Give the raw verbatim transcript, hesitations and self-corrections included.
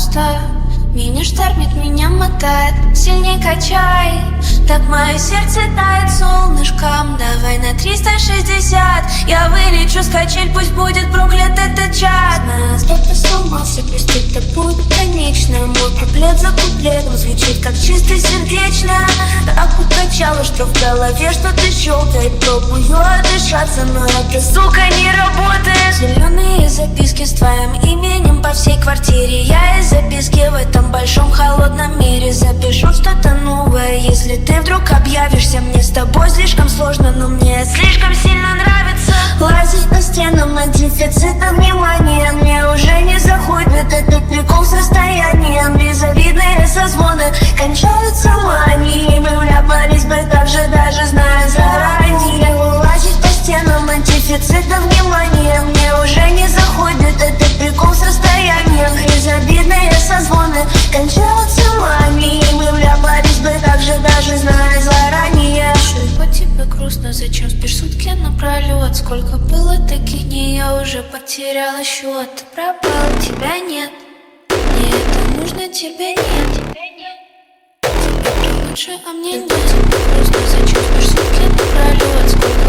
пожалуйста. Меня штормит, меня мотает, сильней качай. Так мое сердце тает солнышком. Давай на триста шестьдесят. Я вылечу с качель, пусть будет проклят этот час. Знаю, что-то сломался, пусть это будет конечно. Мой куплет за куплетом звучит как чисто сердечно. Так укачало, что в голове что-то щелкает. Пробую отдышаться, но это, сука, не работает. Зеленые записки с твоим именем по всей квартире. Я из записки в этом большом холодном мире запишу что-то новое. Если ты вдруг объявишься, мне с тобой слишком сложно, но мне слишком сильно нравится лазить по стенам на дефицитом внимания. Мне уже не заходит этот прикол с расстоянием. Безобидные созвоны кончаются манией. Мы вляпались бы так же, даже зная заранее. Лазить по стенам на дефицитом внимания. Мне уже не заходит этот прикол с расстоянием. Безобидные созвоны кончаются манией. Мы вляпались бы так же, даже зная заранее. По тебе грустно, зачем спишь сутки напролет? Сколько было таких дней, я уже потеряла счет. Ты пропал, тебя нет. Мне это нужно, тебе нет. Тебе лучше, а мне нет. Грустно, зачем спишь сутки напролет? Сколько